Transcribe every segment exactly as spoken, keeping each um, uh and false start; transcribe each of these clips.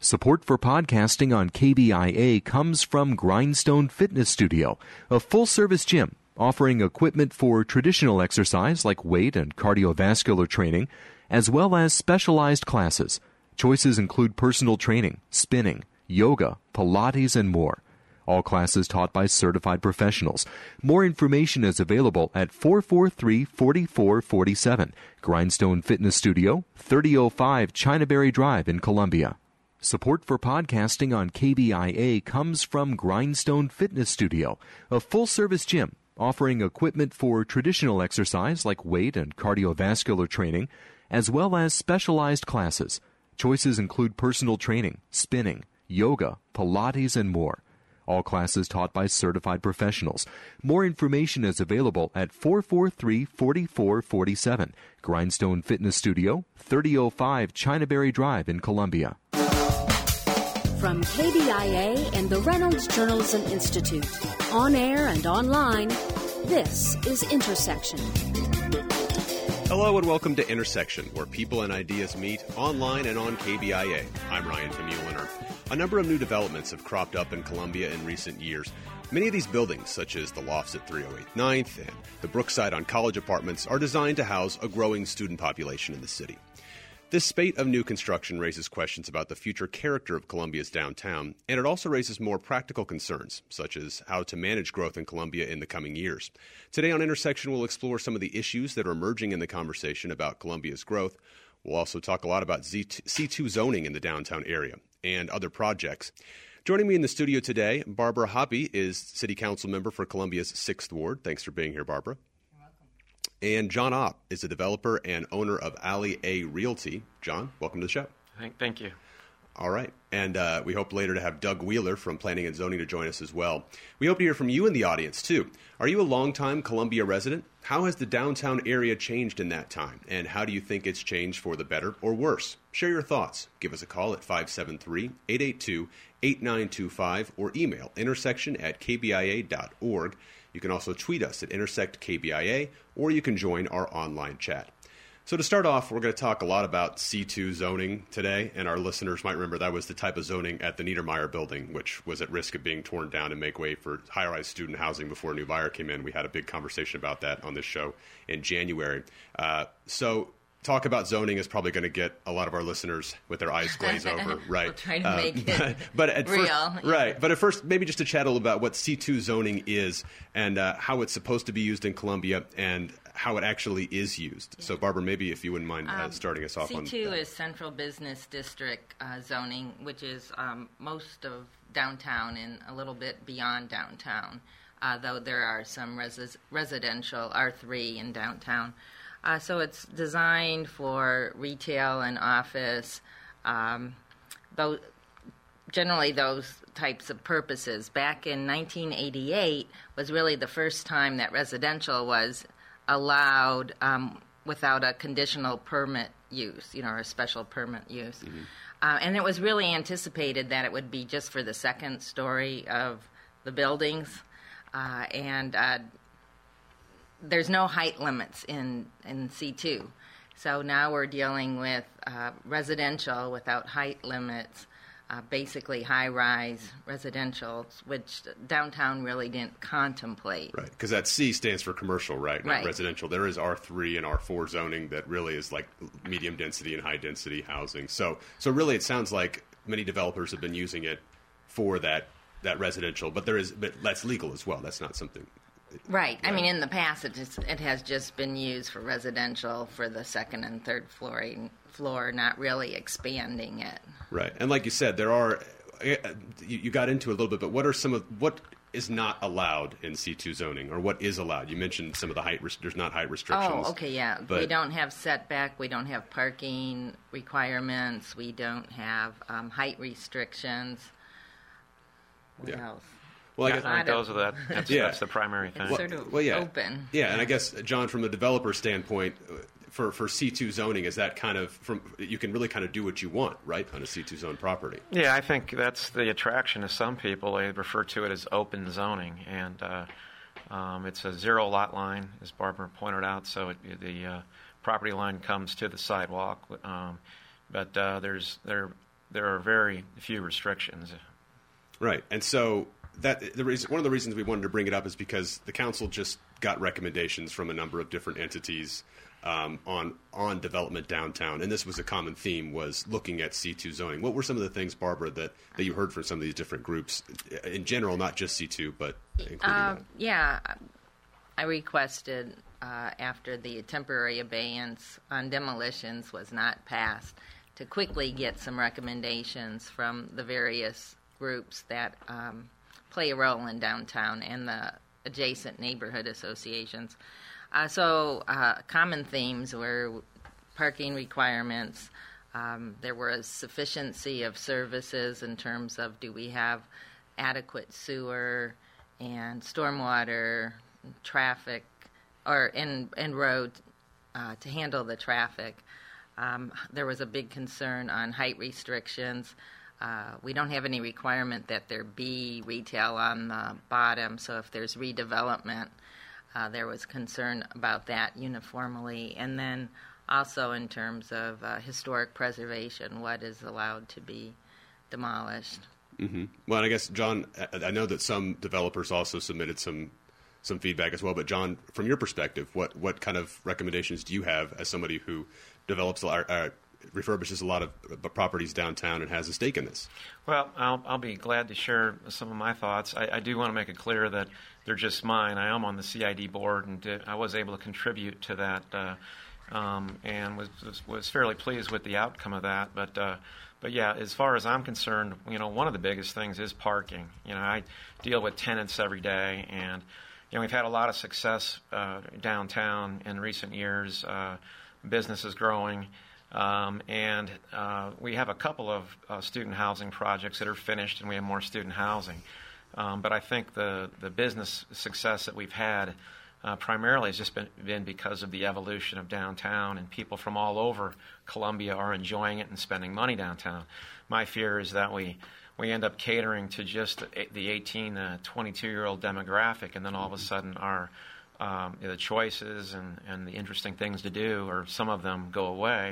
Support for podcasting on K B I A comes from Grindstone Fitness Studio, a full-service gym offering equipment for traditional exercise like weight and cardiovascular training, as well as specialized classes. Choices include personal training, spinning, yoga, Pilates, and more. All classes taught by certified professionals. More information is available at four four three, four four four seven. Grindstone Fitness Studio, thirty oh five Chinaberry Drive in Columbia. Support for podcasting on K B I A comes from Grindstone Fitness Studio, a full-service gym offering equipment for traditional exercise like weight and cardiovascular training, as well as specialized classes. Choices include personal training, spinning, yoga, Pilates, and more. All classes taught by certified professionals. More information is available at four four three, four four four seven. Grindstone Fitness Studio, thirty oh five Chinaberry Drive in Columbia. From K B I A and the Reynolds Journalism Institute, on air and online, this is Intersection. Hello and welcome to Intersection, where people and ideas meet online and on K B I A. I'm Ryan Vermeulener. A number of new developments have cropped up in Columbia in recent years. Many of these buildings, such as the lofts at three oh eight ninth and the Brookside on College Apartments, are designed to house a growing student population in the city. This spate of new construction raises questions about the future character of Columbia's downtown, and it also raises more practical concerns, such as how to manage growth in Columbia in the coming years. Today on Intersection, we'll explore some of the issues that are emerging in the conversation about Columbia's growth. We'll also talk a lot about C two zoning in the downtown area and other projects. Joining me in the studio today, Barbara Hoppe is City Council member for Columbia's sixth Ward. Thanks for being here, Barbara. And John Opp is a developer and owner of Alley A Realty. John, welcome to the show. Thank, thank you. All right. And uh, we hope later to have Doug Wheeler from Planning and Zoning to join us as well. We hope to hear from you in the audience, too. Are you a longtime Columbia resident? How has the downtown area changed in that time? And how do you think it's changed for the better or worse? Share your thoughts. Give us a call at five seven three, eight eight two, eight nine two five or email intersection at k b i a dot org. You can also tweet us at intersect K B I A, or you can join our online chat. So to start off, we're going to talk a lot about C two zoning today, and our listeners might remember that was the type of zoning at the Niedermeyer building, which was at risk of being torn down and make way for high-rise student housing before a new buyer came in. We had a big conversation about that on this show in January. Uh, so talk about zoning is probably going to get a lot of our listeners with their eyes glazed over, right? We'll try to uh, make it but, but at real. First, right. But at first, maybe just to chat a little about what C two zoning is and uh, how it's supposed to be used in Columbia and how it actually is used. Yeah. So, Barbara, maybe if you wouldn't mind uh, starting us off C two on C two that. is Central Business District uh, zoning, which is um, most of downtown and a little bit beyond downtown, uh, though there are some res- residential R three in downtown. Uh, so it's designed for retail and office, um, though generally those types of purposes. Back in nineteen eighty-eight was really the first time that residential was allowed um, without a conditional permit use, you know, or a special permit use. Mm-hmm. Uh, and it was really anticipated that it would be just for the second story of the buildings. Uh, and uh, there's no height limits in, in C two. So now we're dealing with uh, residential without height limits, uh, basically high-rise residential, which downtown really didn't contemplate. Right, because that C stands for commercial, right, not right. residential. There is R three and R four zoning that really is like medium density and high density housing. So, so really it sounds like many developers have been using it for that that residential, but there is, but that's legal as well. That's not something. Right. I mean, in the past, it, just, it has just been used for residential for the second and third floor, floor, not really expanding it. Right. And like you said, there are, you got into it a little bit, but what are some of, what is not allowed in C two zoning, or what is allowed? You mentioned some of the height, there's not height restrictions. Oh, okay, yeah. But we don't have setback, we don't have parking requirements, we don't have um, height restrictions. What yeah. else? Well, I yeah, guess I think those are the, that's, yeah. that's the primary thing. It's well, sort of well, yeah. open. Yeah, and I guess, John, from a developer standpoint, for, for C two zoning, is that kind of, from you can really kind of do what you want, right, on a C two zone property? Yeah, I think that's the attraction to some people. They refer to it as open zoning, and uh, um, it's a zero lot line, as Barbara pointed out, so it, the uh, property line comes to the sidewalk, um, but uh, there's there there are very few restrictions. Right, and so that the reason, one of the reasons we wanted to bring it up is because the council just got recommendations from a number of different entities um, on on development downtown, and this was a common theme, was looking at C two zoning. What were some of the things, Barbara, that, that you heard from some of these different groups in general, not just C two, but including uh, that? Yeah, I requested uh, after the temporary abeyance on demolitions was not passed to quickly get some recommendations from the various groups that um, play a role in downtown and the adjacent neighborhood associations. Uh, so uh, common themes were parking requirements. Um, there was sufficiency of services in terms of, do we have adequate sewer and stormwater, traffic, or and and road uh, to handle the traffic. Um, there was a big concern on height restrictions. Uh, we don't have any requirement that there be retail on the bottom, so if there's redevelopment, uh, there was concern about that uniformly. And then also in terms of uh, historic preservation, what is allowed to be demolished. Mm-hmm. Well, and I guess, John, I know that some developers also submitted some some feedback as well, but John, from your perspective, what, what kind of recommendations do you have as somebody who develops a lot, uh, refurbishes a lot of properties downtown and has a stake in this? Well, I'll, I'll be glad to share some of my thoughts. I, I do want to make it clear that they're just mine. I am on the C I D board, and did, I was able to contribute to that, uh, um, and was, was was fairly pleased with the outcome of that. But uh, but yeah, as far as I'm concerned, you know, one of the biggest things is parking. You know, I deal with tenants every day, and you know, we've had a lot of success uh, downtown in recent years. Uh, business is growing. Um, and uh, we have a couple of uh, student housing projects that are finished, and we have more student housing. Um, but I think the, the business success that we've had uh, primarily has just been, been because of the evolution of downtown, and people from all over Columbia are enjoying it and spending money downtown. My fear is that we, we end up catering to just the eighteen to twenty-two-year-old demographic, and then all of a sudden our Um, the choices and, and the interesting things to do, or some of them, go away.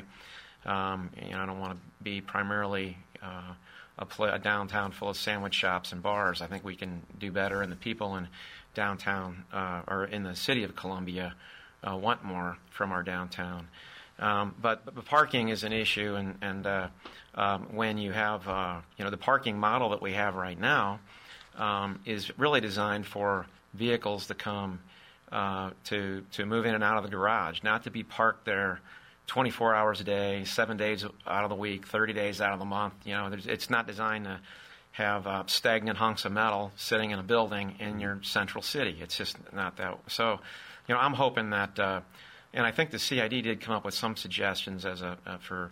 Um, you know, I don't want to be primarily uh, a, pl- a downtown full of sandwich shops and bars. I think we can do better, and the people in downtown uh, or in the city of Columbia uh, want more from our downtown. Um, but, but parking is an issue, and, and uh, um, when you have, uh, you know, the parking model that we have right now um, is really designed for vehicles to come Uh, to to move in and out of the garage, not to be parked there twenty-four hours a day, seven days out of the week, thirty days out of the month. You know, it's not designed to have uh, stagnant hunks of metal sitting in a building in your central city. It's just not that. So, you know, I'm hoping that, uh, and I think the C I D did come up with some suggestions as a uh, for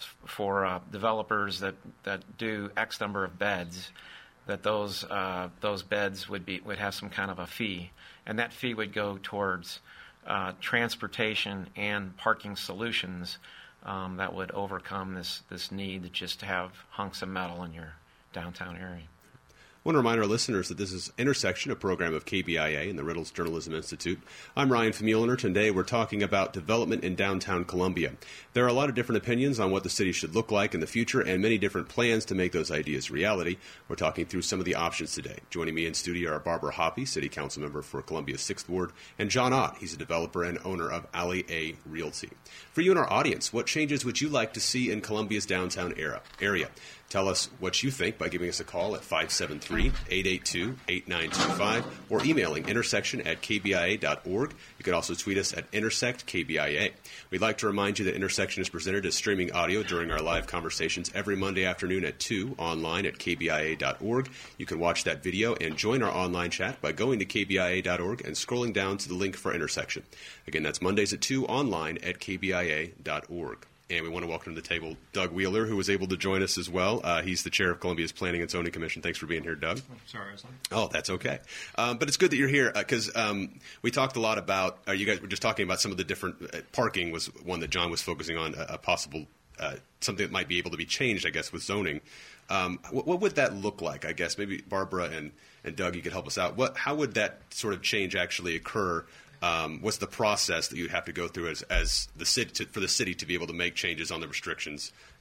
for uh, developers that, that do X number of beds, that those uh, those beds would be would have some kind of a fee, and that fee would go towards uh, transportation and parking solutions um, that would overcome this this need to just have hunks of metal in your downtown area. I want to remind our listeners that this is Intersection, a program of K B I A and the Reynolds Journalism Institute. I'm Ryan Famuliner. Today we're talking about development in downtown Columbia. There are a lot of different opinions on what the city should look like in the future, and many different plans to make those ideas reality. We're talking through some of the options today. Joining me in studio are Barbara Hoppe, City Council member for Columbia's sixth Ward, and John Ott. He's a developer and owner of Alley A Realty. For you and our audience, what changes would you like to see in Columbia's downtown era, area? Tell us what you think by giving us a call at five seven three, eight eight two, eight nine two five or emailing intersection at k b i a dot org. You can also tweet us at intersect k b i a. We'd like to remind you that Intersection is presented as streaming audio during our live conversations every Monday afternoon at two online at k b i a dot org. You can watch that video and join our online chat by going to k b i a dot org and scrolling down to the link for Intersection. Again, that's Mondays at two online at k b i a dot org. And we want to welcome to the table Doug Wheeler, who was able to join us as well. Uh, he's the chair of Columbia's Planning and Zoning Commission. Thanks for being here, Doug. Oh, sorry, I was late. Oh, that's okay. Um, but it's good that you're here because uh, um, we talked a lot about, uh, you guys were just talking about some of the different, uh, parking was one that John was focusing on, a, a possible, uh, something that might be able to be changed, I guess, with zoning. Um, what, what would that look like, I guess? Maybe Barbara and, and Doug, you could help us out. What, how would that sort of change actually occur? Um, what's the process that you have to go through as, as the city to, for the city to be able to make changes on the restrictions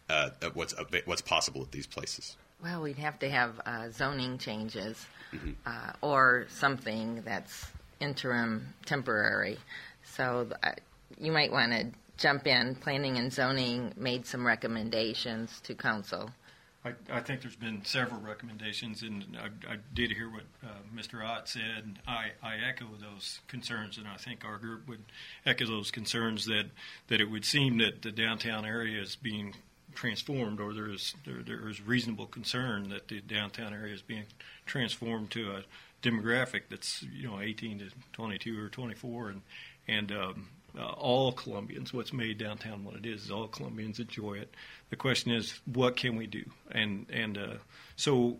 uh, what's what's possible at these places? Well, we'd have to have uh, zoning changes mm-hmm. uh, or something that's interim, temporary. So uh, you might want to jump in. Planning and Zoning made some recommendations to council. I, I think there's been several recommendations, and I, I did hear what uh, Mister Ott said. And I, I echo those concerns, and I think our group would echo those concerns that, that it would seem that the downtown area is being transformed, or there is there, there is reasonable concern that the downtown area is being transformed to a demographic that's, you know, eighteen to twenty-two or twenty-four, and and um, uh, all Columbians. What's made downtown what it is is all Columbians enjoy it. The question is, what can we do? And and uh, so,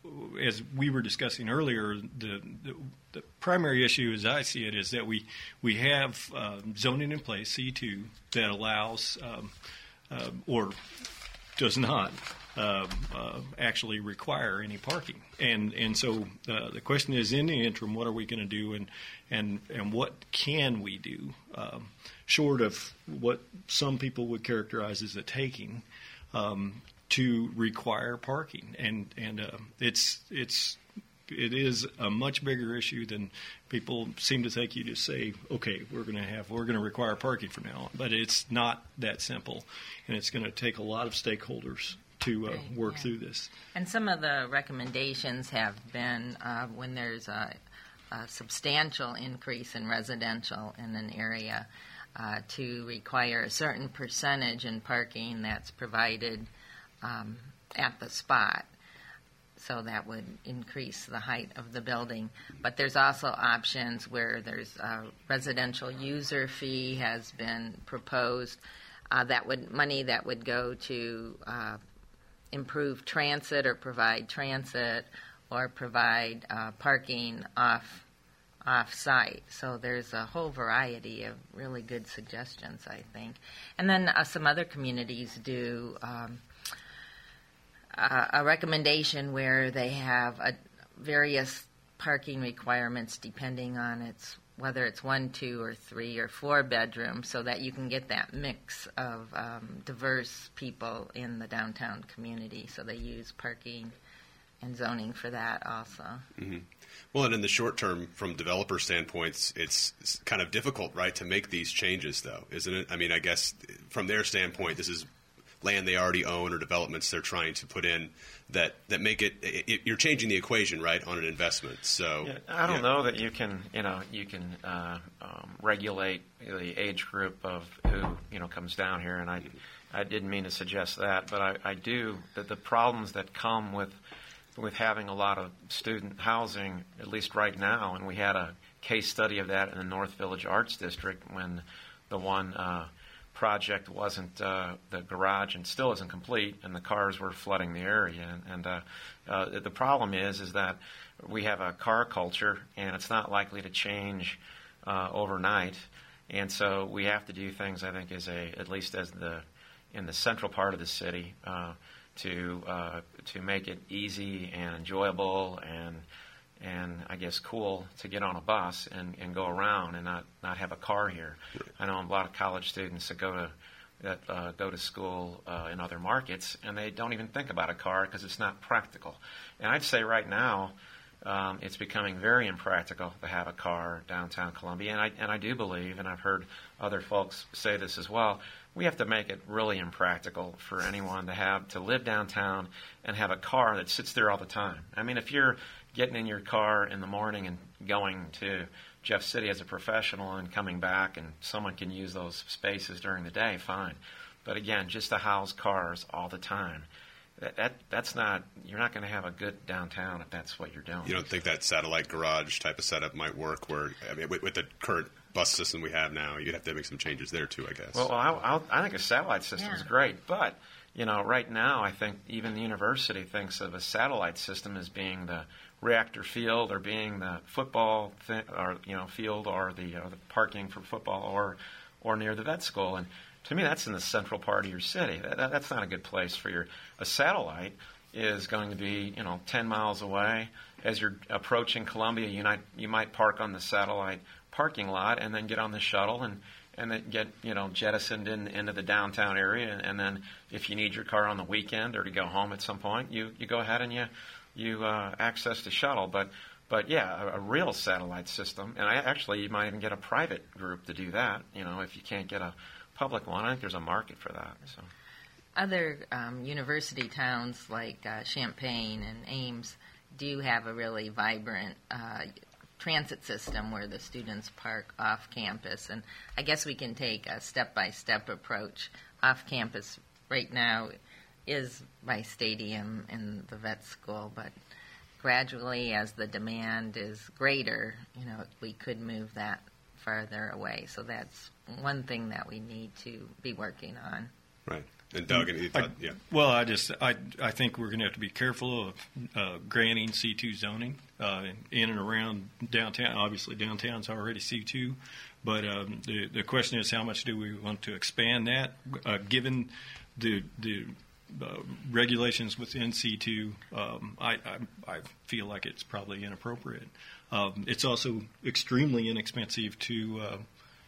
as we were discussing earlier, the, the the primary issue, as I see it, is that we we have uh, zoning in place, C two, that allows um, uh, or does not uh, uh, actually require any parking. And and so uh, the question is, in the interim, what are we going to do, and and and what can we do, um, short of what some people would characterize as a taking, um, to require parking? And and uh, it's it's it is a much bigger issue than people seem to think. You just say, okay, we're going to have we're going to require parking from now on, but it's not that simple, and it's going to take a lot of stakeholders to uh, right, work yeah. through this. And some of the recommendations have been uh, when there's a, a substantial increase in residential in an area, uh, to require a certain percentage in parking that's provided um, at the spot. So that would increase the height of the building. But there's also options where there's a residential user fee has been proposed. Uh, that would money that would go to uh, improve transit or provide transit or provide uh, parking off off site. So there's a whole variety of really good suggestions, I think. And then uh, some other communities do um, uh, a recommendation where they have a, various parking requirements depending on its whether it's one, two, or three, or four bedrooms, so that you can get that mix of um, diverse people in the downtown community. So they use parking and zoning for that also. Mm-hmm. Well, and in the short term, from developer standpoints, it's, it's kind of difficult, right, to make these changes, though, isn't it? I mean, I guess from their standpoint, this is land they already own or developments they're trying to put in that, that make it, it you're changing the equation, right, on an investment. So yeah, I don't yeah. know that you can, you know, you can uh, um, regulate the age group of who, you know, comes down here, and I, I didn't mean to suggest that, but I, I do, that the problems that come with with having a lot of student housing, at least right now, and we had a case study of that in the North Village Arts District when the one uh, project wasn't, uh, the garage and still isn't complete, and the cars were flooding the area. And, and uh, uh, the problem is, is that we have a car culture, and it's not likely to change uh, overnight. And so we have to do things, I think, as a, at least as the, in the central part of the city, uh, to uh, to make it easy and enjoyable and and I guess cool to get on a bus and, and go around and not, not have a car here. Right. I know a lot of college students that go to that uh, go to school uh, in other markets, and they don't even think about a car because it's not practical. And I'd say right now um, it's becoming very impractical to have a car downtown Columbia. And I and I do believe, and I've heard other folks say this as well, we have to make it really impractical for anyone to have to live downtown and have a car that sits there all the time. I mean, if you're getting in your car in the morning and going to Jeff City as a professional and coming back and someone can use those spaces during the day, fine. But again, just to house cars all the time, that, that that's not, you're not going to have a good downtown if that's what you're doing. You don't think that satellite garage type of setup might work where, I mean, with, with the current bus system we have now, you'd have to make some changes there too, I guess. Well, I, I, I think a satellite system is Yeah. great, but you know, right now I think even the university thinks of a satellite system as being the reactor field or being the football thi- or you know field or the, or the parking for football or or near the vet school. And to me, that's in the central part of your city. That, that, that's not a good place for your. A satellite is going to be you know ten miles away. As you're approaching Columbia, you might you might park on the satellite parking lot and then get on the shuttle and, and then get, you know, jettisoned in, into the downtown area. And, and then if you need your car on the weekend or to go home at some point, you, you go ahead and you you uh, access the shuttle. But but yeah, a, a real satellite system, and I actually you might even get a private group to do that. You know, if you can't get a public one, I think there's a market for that. So. Other um, university towns like uh, Champaign and Ames do have a really vibrant uh, transit system where the students park off campus, and I guess we can take a step-by-step approach. Off campus right now is by Stadium and the vet school, but gradually as the demand is greater, you know, we could move that farther away. So that's one thing that we need to be working on. Right. And Doug, and he thought, yeah. Well, I just I I think we're going to have to be careful of uh, granting C two zoning uh, in and around downtown. Obviously, downtown's already C two, but um, the the question is how much do we want to expand that, uh, given the the uh, regulations within C two. Um, I, I I feel like it's probably inappropriate. Um, it's also extremely inexpensive to. Uh,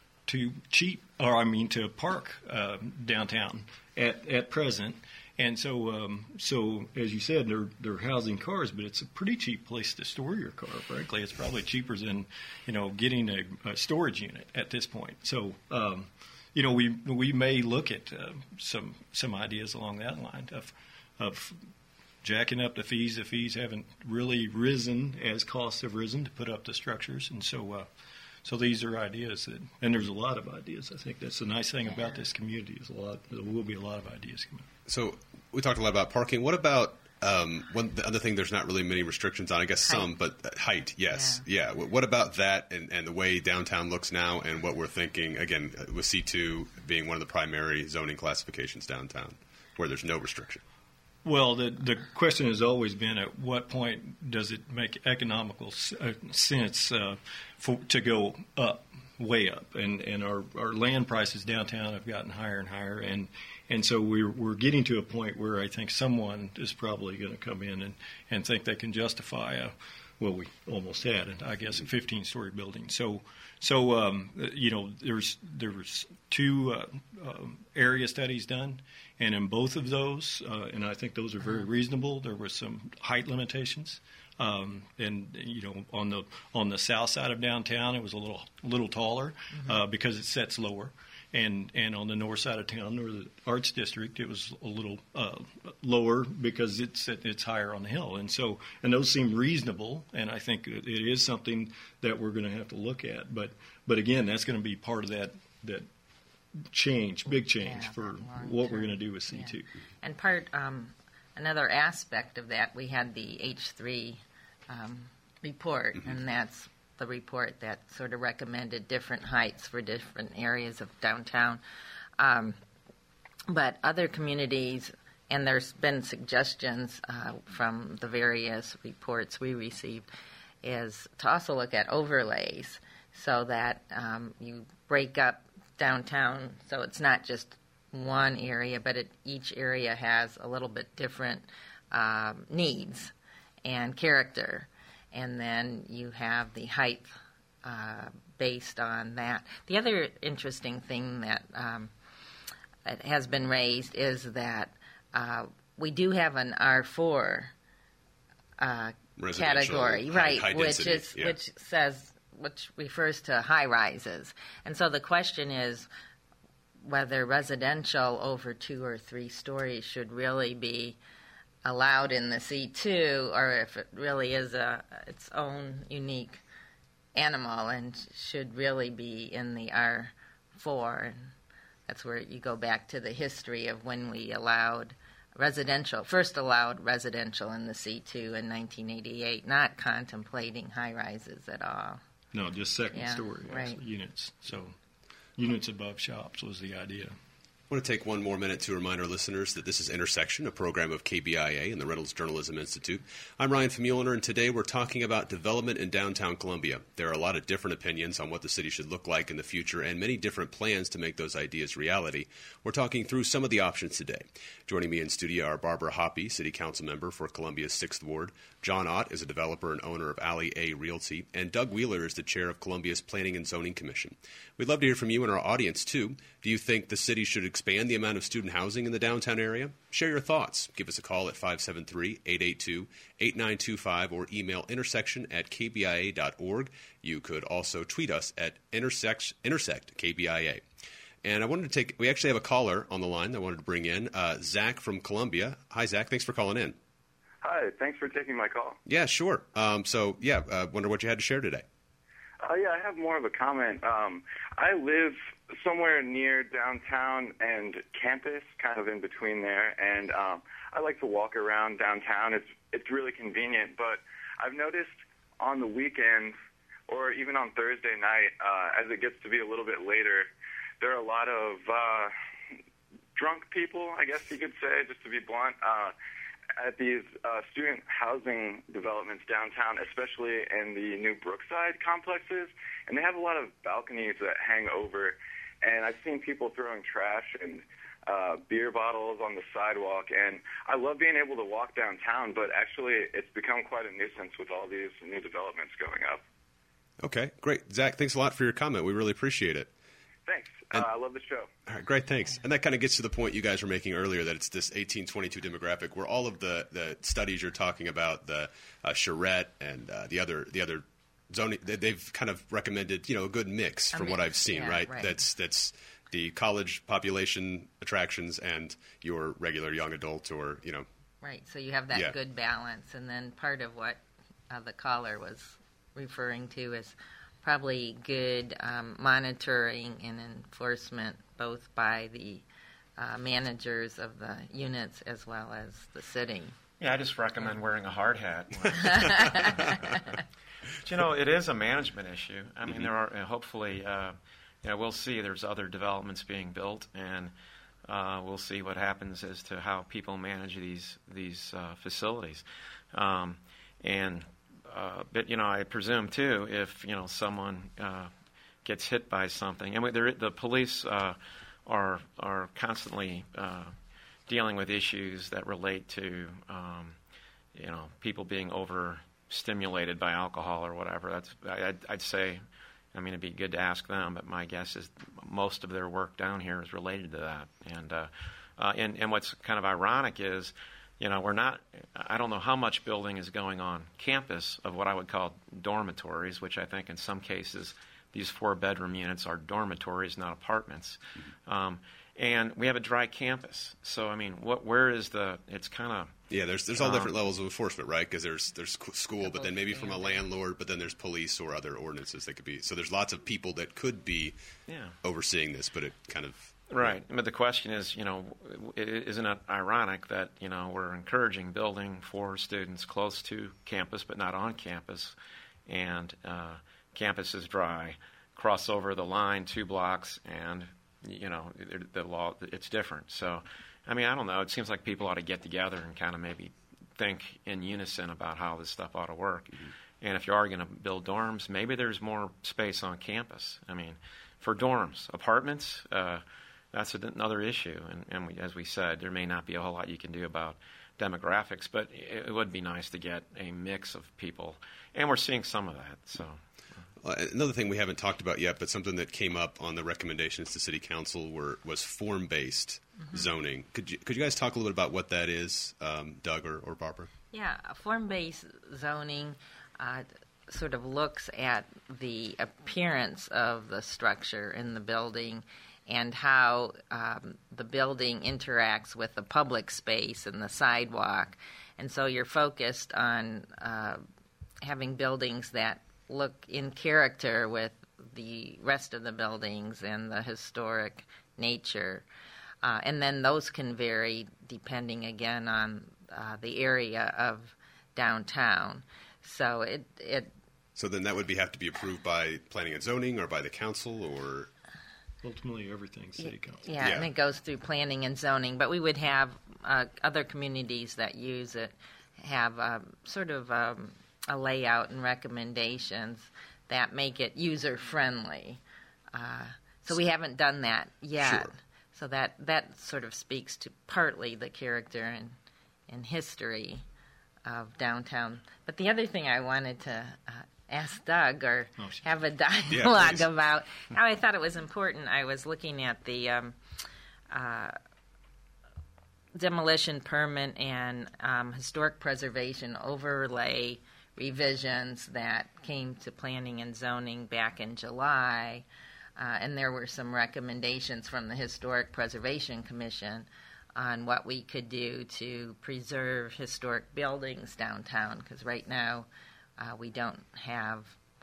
to cheap, or I mean to park uh, downtown at, at present. And so, um, so as you said, they're, they're housing cars, but it's a pretty cheap place to store your car, frankly. It's probably cheaper than, you know, getting a, a storage unit at this point. So, um, you know, we we may look at uh, some some ideas along that line of of jacking up the fees. The fees haven't really risen as costs have risen to put up the structures. And so, uh, So these are ideas, that, and there's a lot of ideas. I think that's the nice thing about this community is a lot. There will be a lot of ideas coming. So we talked a lot about parking. What about um, one the other thing? There's not really many restrictions on. I guess height. some, but uh, height. Yes, yeah. yeah. What about that and, and the way downtown looks now, and what we're thinking again with C two being one of the primary zoning classifications downtown, where there's no restriction. Well, the the question has always been at what point does it make economical uh, sense uh, for, to go up, way up, and and our, our land prices downtown have gotten higher and higher, and and so we're we're getting to a point where I think someone is probably going to come in and, and think they can justify a, well, we almost had it, I guess, a fifteen-story building. So so um, you know there's there's two uh, um, area studies done. And in both of those, uh, and I think those are very reasonable, there were some height limitations. Um, and you know, on the on the south side of downtown, it was a little little taller mm-hmm. uh, because it sets lower. And and on the north side of town, or the Arts District, it was a little uh, lower because it's it's higher on the hill. And so, and those seem reasonable. And I think it is something that we're going to have to look at. But but again, that's going to be part of that that. change, big change yeah, for what we're going to do with C two. Yeah. And part, um, another aspect of that, we had the H three um, report, mm-hmm. and that's the report that sort of recommended different heights for different areas of downtown. Um, but other communities, and there's been suggestions uh, from the various reports we received, is to also look at overlays so that um, you break up downtown, so it's not just one area, but it, each area has a little bit different um, needs and character, and then you have the height uh, based on that. The other interesting thing that um, it has been raised is that uh, we do have an R four uh, category, right, high which density, is yeah. which says. which refers to high rises. And so the question is whether residential over two or three stories should really be allowed in the C two, or if it really is a its own unique animal and should really be in the R four. And that's where you go back to the history of when we allowed residential, first allowed residential in the C two in nineteen eighty-eight, not contemplating high rises at all. No, just second yeah, story right. units. So units above shops was the idea. I want to take one more minute to remind our listeners that this is Intersection, a program of K B I A and the Reynolds Journalism Institute. I'm Ryan Famuliner, and today we're talking about development in downtown Columbia. There are a lot of different opinions on what the city should look like in the future and many different plans to make those ideas reality. We're talking through some of the options today. Joining me in studio are Barbara Hoppe, City Council member for Columbia's sixth Ward. John Ott is a developer and owner of Alley A Realty. And Doug Wheeler is the chair of Columbia's Planning and Zoning Commission. We'd love to hear from you and our audience, too. Do you think the city should expand the amount of student housing in the downtown area? Share your thoughts. Give us a call at five seven three, eight eight two, eight nine two five or email intersection at k b i a dot org. You could also tweet us at intersect, intersect K B I A. And I wanted to take – we actually have a caller on the line that I wanted to bring in, uh, Zach from Columbia. Hi, Zach. Thanks for calling in. Hi. Thanks for taking my call. Yeah, sure. Um, so, yeah, I uh, wonder what you had to share today. Uh, yeah, I have more of a comment. Um, I live somewhere near downtown and campus, kind of in between there, and um, I like to walk around downtown. It's it's really convenient, but I've noticed on the weekends or even on Thursday night, uh, as it gets to be a little bit later, there are a lot of uh, drunk people, I guess you could say, just to be blunt, uh, at these uh, student housing developments downtown, especially in the new Brookside complexes, and they have a lot of balconies that hang over, and I've seen people throwing trash and uh, beer bottles on the sidewalk, and I love being able to walk downtown, but actually it's become quite a nuisance with all these new developments going up. Okay, great. Zach, thanks a lot for your comment. We really appreciate it. Thanks. Uh, I love the show. All right, great, thanks. And that kind of gets to the point you guys were making earlier, that it's this eighteen twenty-two demographic where all of the, the studies you're talking about, the uh, Charette and uh, the other the other zoning, they've kind of recommended, you know, a good mix from what I've seen, yeah, right? right? That's that's the college population attractions and your regular young adult, or, you know. Right, so you have that yeah. good balance. And then part of what uh, the caller was referring to is probably good um, monitoring and enforcement, both by the uh, managers of the units as well as the city. Yeah, I just recommend wearing a hard hat. But, you know, it is a management issue. I mean, mm-hmm. there are, uh, hopefully, uh, you know, we'll see there's other developments being built, and uh, we'll see what happens as to how people manage these, these uh, facilities. Um, and Uh, but, you know, I presume, too, if, you know, someone uh, gets hit by something. And the police uh, are are constantly uh, dealing with issues that relate to, um, you know, people being overstimulated by alcohol or whatever. That's I'd, I'd say, I mean, it'd be good to ask them, but my guess is most of their work down here is related to that. And, uh, uh, and, and what's kind of ironic is, you know, we're not, I don't know how much building is going on campus of what I would call dormitories, which I think in some cases these four-bedroom units are dormitories, not apartments. Mm-hmm. Um, and we have a dry campus. So, I mean, what, where is the, it's kind of... Yeah, there's there's all um, different levels of enforcement, right? Because there's there's school, but then maybe from a landlord, but then there's police or other ordinances that could be. So there's lots of people that could be yeah. overseeing this, but it kind of... Right, but the question is, you know, isn't it ironic that, you know, we're encouraging building for students close to campus but not on campus, and uh, campus is dry, cross over the line two blocks, and, you know, the law, it's different. So, I mean, I don't know. It seems like people ought to get together and kind of maybe think in unison about how this stuff ought to work. Mm-hmm. And if you are going to build dorms, maybe there's more space on campus. I mean, for dorms, apartments, uh, that's another issue, and, and we, as we said, there may not be a whole lot you can do about demographics, but it, it would be nice to get a mix of people, and we're seeing some of that. So, well, another thing we haven't talked about yet, but something that came up on the recommendations to City Council were was form-based mm-hmm. zoning. Could you could you guys talk a little bit about what that is, um, Doug or, or Barbara? Yeah, form-based zoning uh, sort of looks at the appearance of the structure in the building and how um, the building interacts with the public space and the sidewalk. And so you're focused on uh, having buildings that look in character with the rest of the buildings and the historic nature. Uh, and then those can vary depending, again, on uh, the area of downtown. So it, it... So then that would be have to be approved by planning and zoning or by the council, or... ultimately everything's city council. Yeah, Yeah. and it goes through planning and zoning, but we would have uh, other communities that use it have um, sort of um, a layout and recommendations that make it user-friendly. Uh, so we haven't done that yet. Sure. So that, that sort of speaks to partly the character and, and history of downtown. But the other thing I wanted to uh, ask Doug or Oh, sure. have a dialogue Yeah, about, how I thought it was important, I was looking at the um, uh, demolition permit and um, historic preservation overlay revisions that came to planning and zoning back in July. Uh, and there were some recommendations from the Historic Preservation Commission on what we could do to preserve historic buildings downtown, because right now uh, we don't have,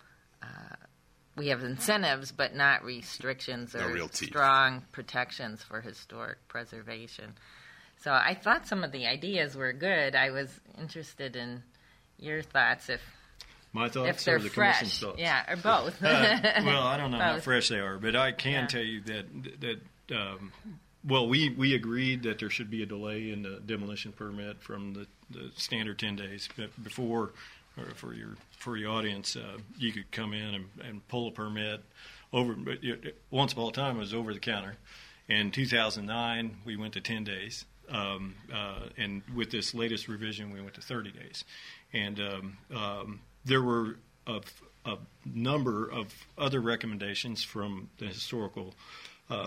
uh, we have incentives but not restrictions No or real teeth. strong protections for historic preservation. So I thought some of the ideas were good. I was interested in your thoughts if My thoughts if they're or the fresh. commission's thoughts? Yeah, or both. Uh, well, I don't know how Both. fresh they are, but I can Yeah. tell you that that um, well, we, we agreed that there should be a delay in the demolition permit from the, the standard ten days. But before, or for your for your audience, uh, you could come in and, and pull a permit over. But it, once upon a time, it was over the counter. In two thousand nine, we went to ten days, um, uh, and with this latest revision, we went to thirty days. And um, um, there were a, a number of other recommendations from the historical, uh,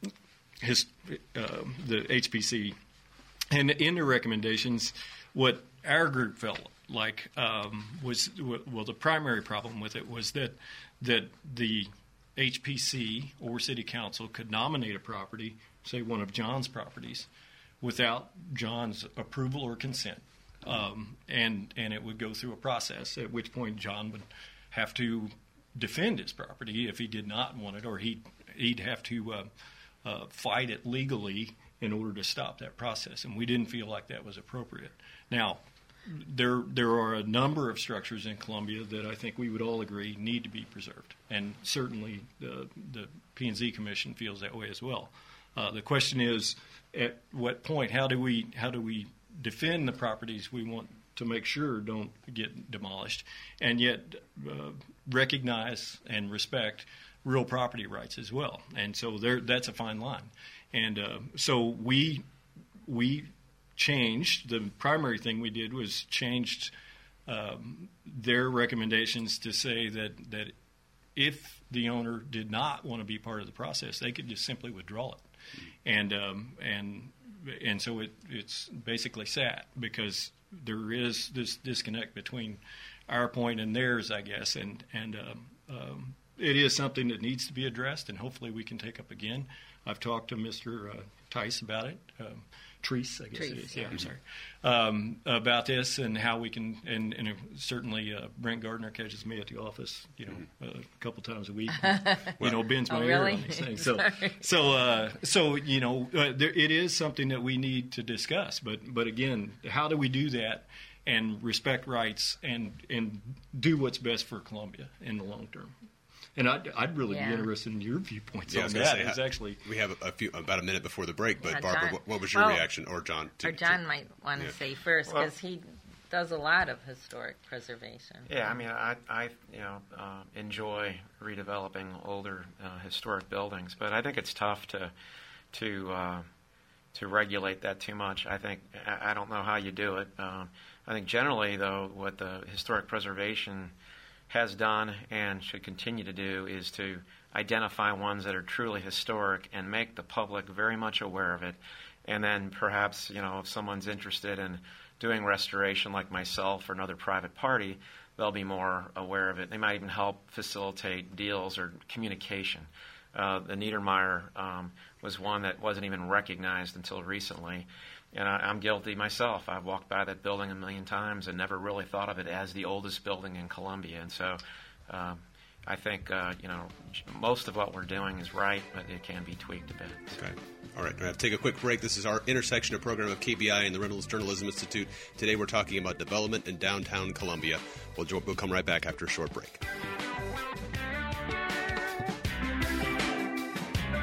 his, uh, the H P C. And in the recommendations, what our group felt like um, was, well, the primary problem with it was that that the H P C or City Council could nominate a property, say one of John's properties, without John's approval or consent. Um, and and it would go through a process, at which point John would have to defend his property if he did not want it, or he'd, he'd have to uh, uh, fight it legally in order to stop that process. And we didn't feel like that was appropriate. Now, there there are a number of structures in Columbia that I think we would all agree need to be preserved, and certainly the, the P and Z Commission feels that way as well. Uh, the question is, at what point, how do we how do we defend the properties we want to make sure don't get demolished, and yet uh, recognize and respect real property rights as well? And so there, that's a fine line. And uh, so we we changed. The primary thing we did was changed um, their recommendations to say that that if the owner did not want to be part of the process, they could just simply withdraw it. And um, and and so it, it's basically sat because there is this disconnect between our point and theirs, I guess, and and um, um, it is something that needs to be addressed, and hopefully we can take up again. I've talked to Mister Uh, Tice about it, um, Treese, I guess Treese, it is. Yeah, yeah. I'm sorry, um, about this and how we can, and, and certainly uh, Brent Gardner catches me at the office, you know, uh, a couple times a week. And, you know, bends my Oh, ear really? on these things. So, Sorry. so, uh, so you know, uh, there, it is something that we need to discuss. But, but again, how do we do that and respect rights and and do what's best for Columbia in the long term? And I'd, I'd really Yeah. be interested in your viewpoints Yeah, I on was gonna that. say, It's ha- actually we have a, a few about a minute before the break. But Yeah, Barbara, John- what, what was your well, reaction, or John? To, Or John to- might want to yeah. say first, Well- because he does a lot of historic preservation. Yeah, I mean, I, I you know, uh, enjoy redeveloping older uh, historic buildings, but I think it's tough to to uh, to regulate that too much. I think I, I don't know how you do it. Um, I think generally, though, what the historic preservation has done and should continue to do is to identify ones that are truly historic and make the public very much aware of it. And then perhaps, you know, if someone's interested in doing restoration like myself or another private party, they'll be more aware of it. They might even help facilitate deals or communication. Uh, the Niedermeyer um, was one that wasn't even recognized until recently. And I, I'm guilty myself. I've walked by that building a million times and never really thought of it as the oldest building in Columbia. And so um, I think, uh, you know, j- most of what we're doing is right, but it can be tweaked a bit. So. Okay. All right. We're going to take a quick break. This is our intersection of program of K B I and the Reynolds Journalism Institute. Today we're talking about development in downtown Columbia. We'll, jo- we'll come right back after a short break.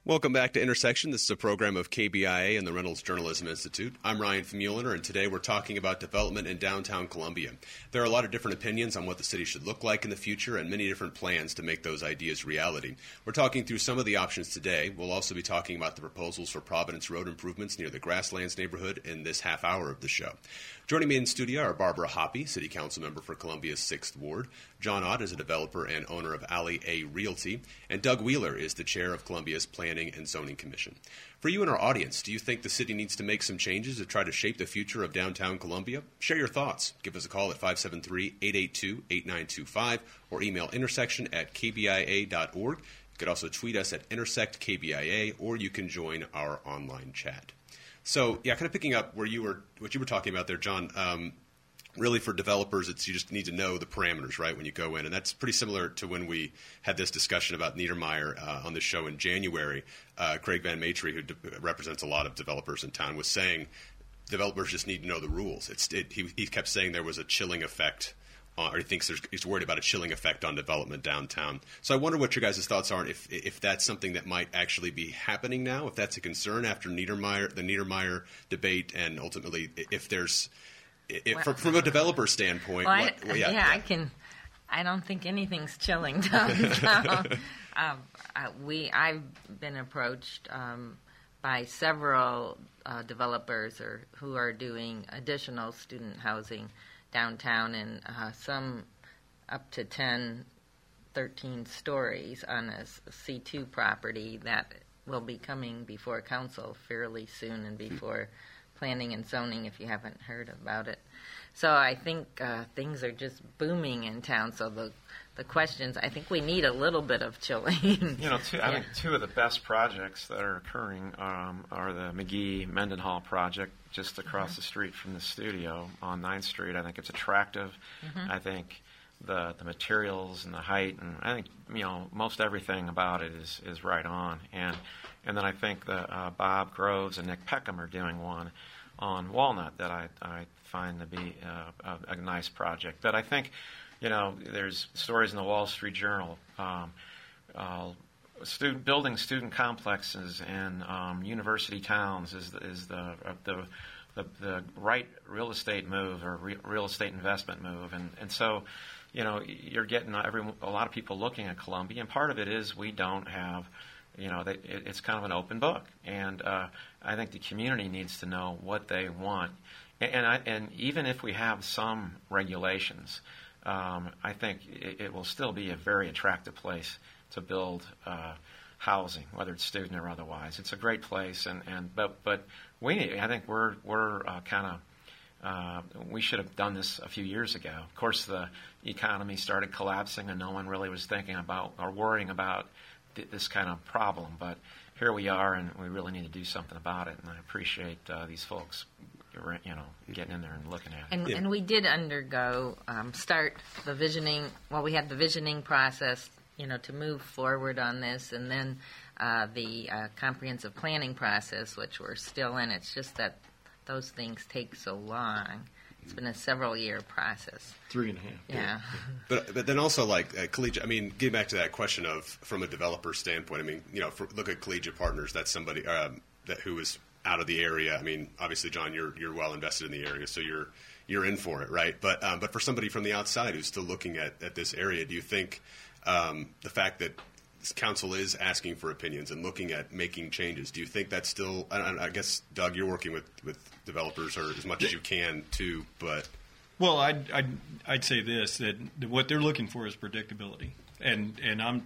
Welcome back to Intersection. This is a program of K B I A and the Reynolds Journalism Institute. I'm Ryan Famuliner, and today we're talking about development in downtown Columbia. There are a lot of different opinions on what the city should look like in the future and many different plans to make those ideas reality. We're talking through some of the options today. We'll also be talking about the proposals for Providence Road improvements near the Grasslands neighborhood in this half hour of the show. Joining me in studio are Barbara Hoppe, City Council member for Columbia's sixth Ward. John Ott is a developer and owner of Alley A Realty. And Doug Wheeler is the chair of Columbia's Planning and Zoning Commission. For you and our audience, do you think the city needs to make some changes to try to shape the future of downtown Columbia? Share your thoughts. Give us a call at five seven three, eight eight two, eight nine two five or email intersection at k b i a dot org. You could also tweet us at intersect K B I A, or you can join our online chat. So, yeah, kind of picking up where you were, what you were talking about there, John. Um, really, for developers, it's you just need to know the parameters, right, when you go in, and that's pretty similar to when we had this discussion about Niedermeyer uh, on the show in January. Uh, Craig Van Matry, who de- represents a lot of developers in town, was saying developers just need to know the rules. It's it, he, he kept saying there was a chilling effect. Uh, or he thinks there's, he's worried about a chilling effect on development downtown. So I wonder what your guys' thoughts are, if if that's something that might actually be happening now, if that's a concern after Niedermeyer, the Niedermeyer debate, and ultimately if there's, if, well, from, from a developer standpoint. Well, what, I, well, yeah, yeah, yeah, I can. I don't think anything's chilling downtown. um, uh, we, I've been approached um, by several uh, developers or who are doing additional student housing downtown, and uh, some up to ten, thirteen stories on a C two property that will be coming before council fairly soon and before planning and zoning, if you haven't heard about it. So I think uh, things are just booming in town. So the the questions, I think we need a little bit of chilling. You know, two, yeah. I think two of the best projects that are occurring um, are the McGee Mendenhall project just across mm-hmm. the street from the studio on ninth street. I think it's attractive. Mm-hmm. I think the the materials and the height, and I think, you know, most everything about it is, is right on. And and then I think that uh, Bob Groves and Nick Peckham are doing one on Walnut that I, I find to be uh, a, a nice project. But I think, you know, there's stories in the Wall Street Journal, um, uh, student building student complexes in um, university towns is is the uh, the, the the right real estate move or re- real estate investment move, and and so, you know, you're getting every a lot of people looking at Columbia, and part of it is we don't have, you know, they, it, it's kind of an open book, and uh, I think the community needs to know what they want, and and, I, and even if we have some regulations. Um, I think it, it will still be a very attractive place to build uh, housing, whether it's student or otherwise. It's a great place, and, and but but we I think we're we're uh, kind of uh, we should have done this a few years ago. Of course, the economy started collapsing, and no one really was thinking about or worrying about th- this kind of problem. But here we are, and we really need to do something about it. And I appreciate uh, these folks, you know, getting in there and looking at it. And, yeah. and we did undergo, um, start the visioning, well, we had the visioning process, you know, to move forward on this, and then uh, the uh, comprehensive planning process, which we're still in. It's just that those things take so long. It's been a several-year process. Three and a half. Yeah. yeah. But but then also, like, uh, collegiate, I mean, getting back to that question of, from a developer standpoint, I mean, you know, for, look at Collegiate Partners, that's somebody um, that who is out of the area. I mean, obviously, John, you're you're well invested in the area, so you're you're in for it, right? But um, but for somebody from the outside who's still looking at, at this area, do you think um, the fact that this council is asking for opinions and looking at making changes, do you think that's still? I, I guess, Doug, you're working with, with developers or as much as you can too, but well, I'd I'd, I'd say this, that what they're looking for is predictability, and and I'm.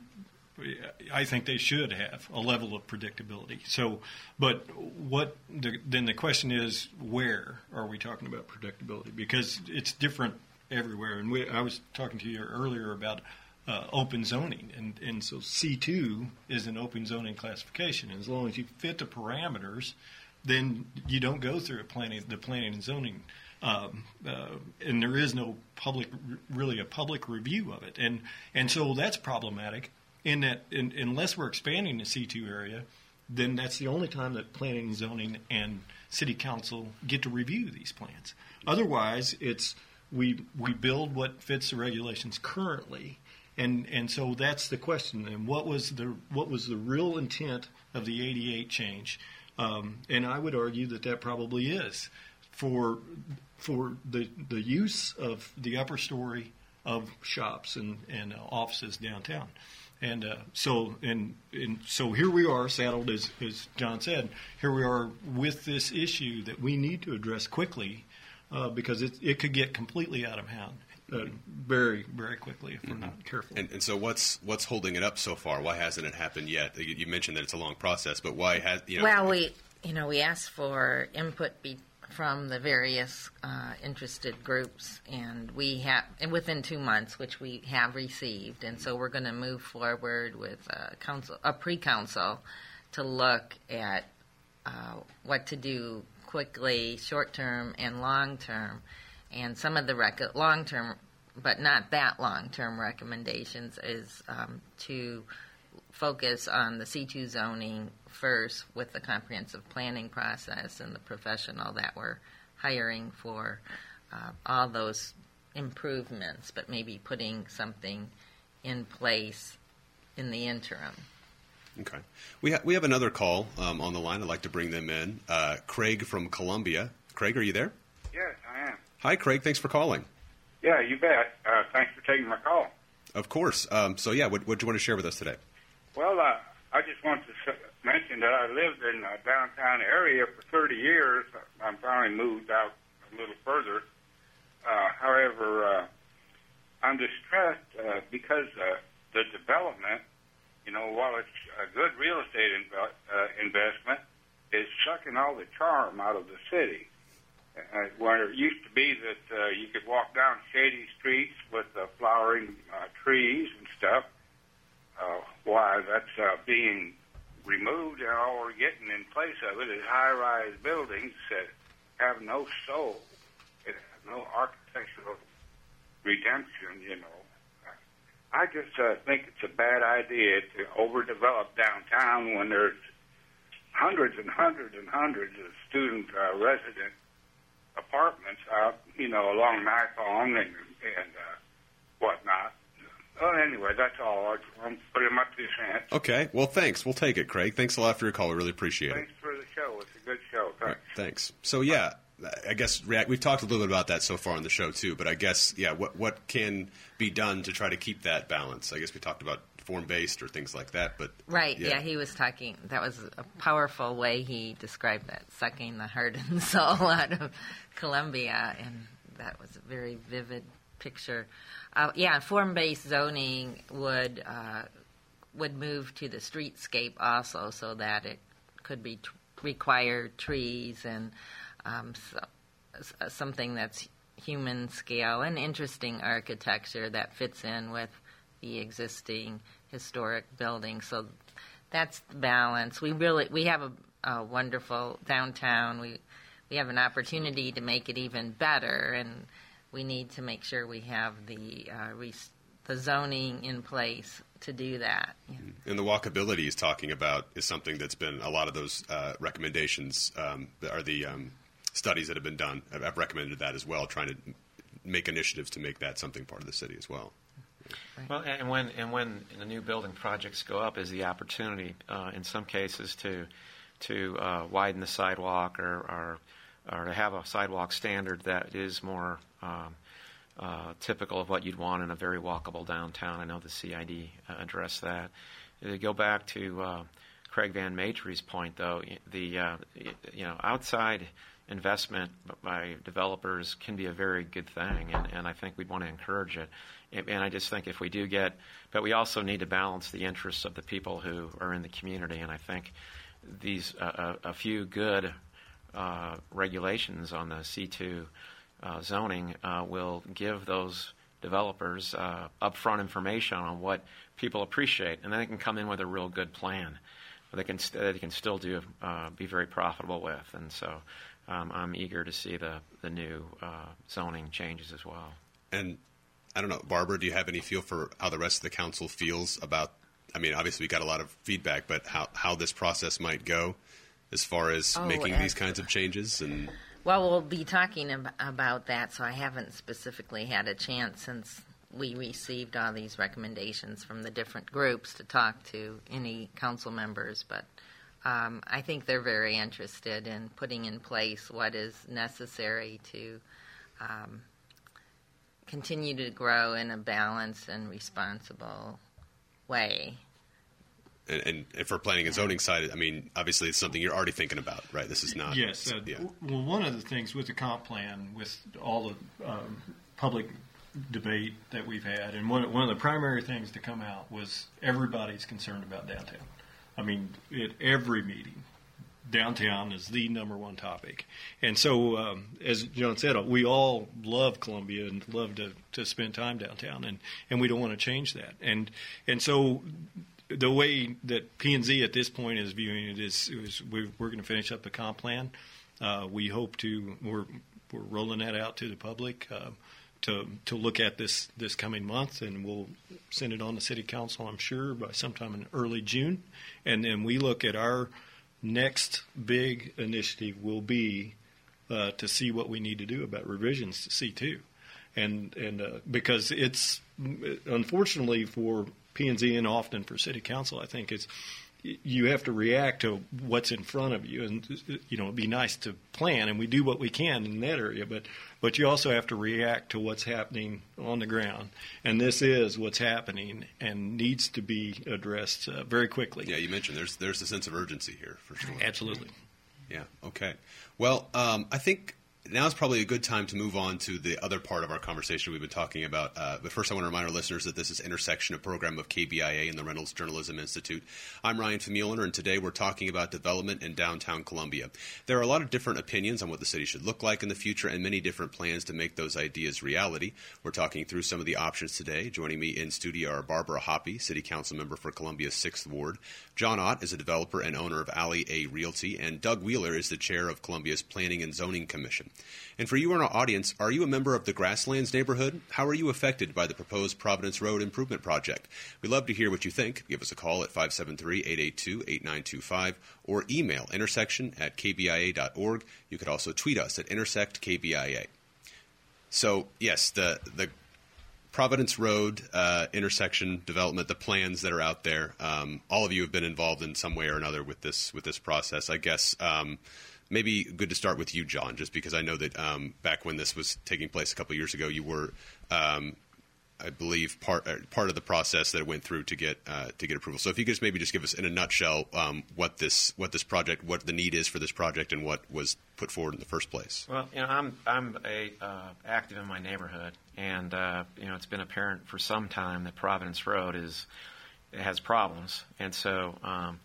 I think they should have a level of predictability. So, but what the, then the question is, where are we talking about predictability? Because it's different everywhere. And we, I was talking to you earlier about uh, open zoning, and, and so C two is an open zoning classification. And as long as you fit the parameters, then you don't go through a planning, the planning and zoning. Um, uh, and there is no public, really a public review of it. And, and so that's problematic. In that, in, unless we're expanding the C two area, then that's the only time that planning and zoning and city council get to review these plans. Otherwise, it's we we build what fits the regulations currently, And and so that's the question. And what was the what was the real intent of the eighty-eight change? Um, and I would argue that that probably is for for the the use of the upper story of shops and and uh, offices downtown. And uh, so and and so here we are, saddled as as John said. Here we are with this issue that we need to address quickly uh, because it it could get completely out of hand. Uh, very, very quickly if we're mm-hmm. not careful. And, and so, what's what's holding it up so far? Why hasn't it happened yet? You, you mentioned that it's a long process, but why has you know? Well, we you know we asked for input be, from the various uh, interested groups, and we have and within two months, which we have received, and so we're going to move forward with a council, a pre-council, to look at uh, what to do quickly, short term and long term. And some of the rec- long-term, but not that long-term recommendations is um, to focus on the C two zoning first with the comprehensive planning process and the professional that we're hiring for uh, all those improvements, but maybe putting something in place in the interim. Okay. We, ha- we have another call um, on the line. I'd like to bring them in. Uh, Craig from Columbia. Craig, are you there? Yes, I am. Hi, Craig. Thanks for calling. Yeah, you bet. Uh, thanks for taking my call. Of course. Um, so, yeah, what, what do you want to share with us today? Well, uh, I just want to s- mention that I lived in a downtown area for thirty years. I finally moved out a little further. Uh, however, uh, I'm distressed uh, because uh, the development, you know, while it's a good real estate inv- uh, investment, is sucking all the charm out of the city. Uh, where it used to be that uh, you could walk down shady streets with uh, flowering uh, trees and stuff. Uh, why, that's uh, being removed, and all we're getting in place of it is high-rise buildings that have no soul. It has no architectural redemption, you know. I just uh, think it's a bad idea to overdevelop downtown when there's hundreds and hundreds and hundreds of student uh, resident apartments out, you know, along Macon and, and uh, whatnot. Well, anyway, that's all. I'm putting my two cents. Okay. Well, thanks. We'll take it, Craig. Thanks a lot for your call. We really appreciate thanks it. Thanks for the show. It's a good show. Thanks. Right, thanks. So, yeah, I guess we've talked a little bit about that so far on the show, too. But I guess, yeah, what what can be done to try to keep that balance? I guess we talked about form-based or things like that. But Right, yeah. yeah, he was talking, that was a powerful way he described that, sucking the heart and soul out of Columbia, and that was a very vivid picture. Uh, yeah, form-based zoning would uh, would move to the streetscape also, so that it could be t- require trees and um, so, uh, something that's human scale and interesting architecture that fits in with the existing historic building. So that's the balance. We really we have a, a wonderful downtown. We we have an opportunity to make it even better, and we need to make sure we have the uh, re- the zoning in place to do that. Yeah. And the walkability he's talking about is something that's been a lot of those uh, recommendations um, are the um, studies that have been done. I've, I've recommended that as well, trying to make initiatives to make that something part of the city as well. Right. Well, and when and when the new building projects go up, is the opportunity uh, in some cases to to uh, widen the sidewalk or, or or to have a sidewalk standard that is more um, uh, typical of what you'd want in a very walkable downtown. I know the C I D uh, addressed that. To go back to uh, Craig Van Matry's point, though, the uh, you know outside investment by developers can be a very good thing, and, and I think we'd want to encourage it. And I just think if we do get, but we also need to balance the interests of the people who are in the community, and I think these uh, a, a few good uh, regulations on the C two uh, zoning uh, will give those developers uh, upfront information on what people appreciate, and then they can come in with a real good plan that they can st- they can still do uh, be very profitable with, and so um, I'm eager to see the the new uh, zoning changes as well. And I don't know, Barbara, do you have any feel for how the rest of the council feels about, I mean, obviously we got a lot of feedback, but how, how this process might go as far as oh, making as, these kinds of changes? And Well, we'll be talking ab- about that, so I haven't specifically had a chance since we received all these recommendations from the different groups to talk to any council members, but um, I think they're very interested in putting in place what is necessary to um, continue to grow in a balanced and responsible way. And, and, and for planning and zoning side, I mean, obviously it's something you're already thinking about, right? This is not. Yes. Uh, yeah. Well, one of the things with the comp plan, with all the um, public debate that we've had, and one, one of the primary things to come out was everybody's concerned about downtown. I mean, at every meeting, downtown is the number one topic. And so, um, as John said, we all love Columbia and love to, to spend time downtown, and, and we don't want to change that. And and so the way that P and Z at this point is viewing it is, is we're, we're going to finish up the comp plan. Uh, we hope to, we're, we're rolling that out to the public uh, to to look at this, this coming month, and we'll send it on to City Council, I'm sure, by sometime in early June. And then we look at our next big initiative will be uh, to see what we need to do about revisions to C two. And, and uh, because it's, unfortunately for P and Z and often for City Council, I think it's, you have to react to what's in front of you. And, you know, it'd be nice to plan, and we do what we can in that area, but but you also have to react to what's happening on the ground. And this is what's happening and needs to be addressed uh, very quickly. Yeah, you mentioned there's there's a sense of urgency here, for sure. Absolutely. Yeah, okay. Well, um, I think now is probably a good time to move on to the other part of our conversation we've been talking about. Uh, but first, I want to remind our listeners that this is Intersection, a program of K B I A and the Reynolds Journalism Institute. I'm Ryan Famuliner, and today we're talking about development in downtown Columbia. There are a lot of different opinions on what the city should look like in the future and many different plans to make those ideas reality. We're talking through some of the options today. Joining me in studio are Barbara Hoppe, City Council member for Columbia's sixth Ward. John Ott is a developer and owner of Alley A Realty, and Doug Wheeler is the chair of Columbia's Planning and Zoning Commission. And for you in our audience, are you a member of the Grasslands neighborhood? How are you affected by the proposed Providence Road Improvement Project? We'd love to hear what you think. Give us a call at five seven three, eight eight two, eight nine two five or email intersection at k b i a dot org. You could also tweet us at intersect K B I A. So, yes, the the Providence Road uh, intersection development, the plans that are out there, um, all of you have been involved in some way or another with this with this process. I guess um, maybe good to start with you, John, just because I know that um, back when this was taking place a couple of years ago, you were, um, I believe, part uh, part of the process that it went through to get uh, to get approval. So if you could just maybe just give us in a nutshell um, what this what this project, what the need is for this project, and what was put forward in the first place. Well, you know, I'm I'm a uh, active in my neighborhood, and uh, you know, it's been apparent for some time that Providence Road is it has problems, and so. Um,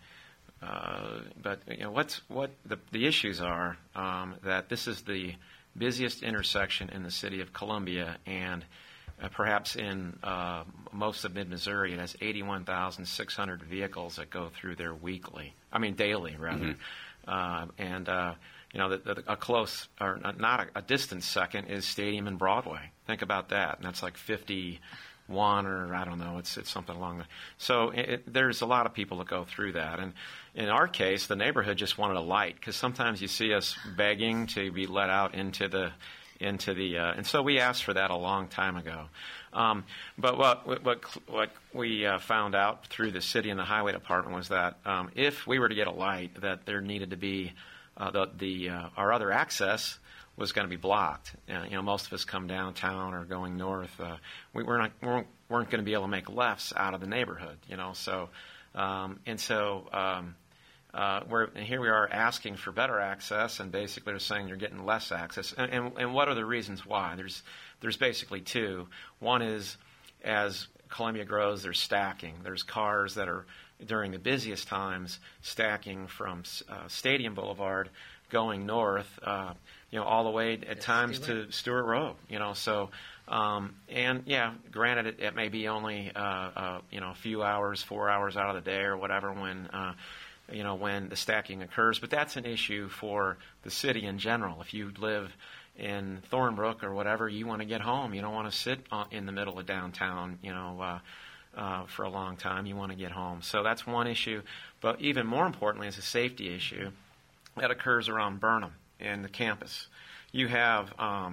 Uh, but you know what's what the the issues are um, that this is the busiest intersection in the city of Columbia, and uh, perhaps in uh, most of mid-Missouri, it has eighty-one thousand six hundred vehicles that go through there weekly. I mean daily, rather. Mm-hmm. Uh, and uh, you know, the, the, a close or not a, a distant second is Stadium and Broadway. Think about that, and that's like fifty. One or I don't know, it's it's something along the. So it, it, there's a lot of people that go through that, and in our case, the neighborhood just wanted a light because sometimes you see us begging to be let out into the into the, uh, and so we asked for that a long time ago. Um, but what what what we uh, found out through the city and the highway department was that um, if we were to get a light, that there needed to be uh, the the uh, our other access was going to be blocked. Uh, you know, most of us come downtown or going north. Uh, we we're not, weren't, weren't going to be able to make lefts out of the neighborhood, you know. So, um, and so um, uh, we're, and here we are asking for better access, and basically they're saying you're getting less access. And, and, and what are the reasons why? There's, there's basically two. One is as Columbia grows, there's stacking. There's cars that are, during the busiest times, stacking from uh, Stadium Boulevard going north, uh, you know, all the way at times Stewart. to Stewart Road, you know, so, um, and yeah, granted it, it may be only, uh, uh, you know, a few hours, four hours out of the day or whatever when, uh, you know, when the stacking occurs, but that's an issue for the city in general. If you live in Thornbrook or whatever, you want to get home. You don't want to sit in the middle of downtown, you know, uh, uh, for a long time. You want to get home. So that's one issue, but even more importantly is a safety issue that occurs around Burnham and the campus. You have, um,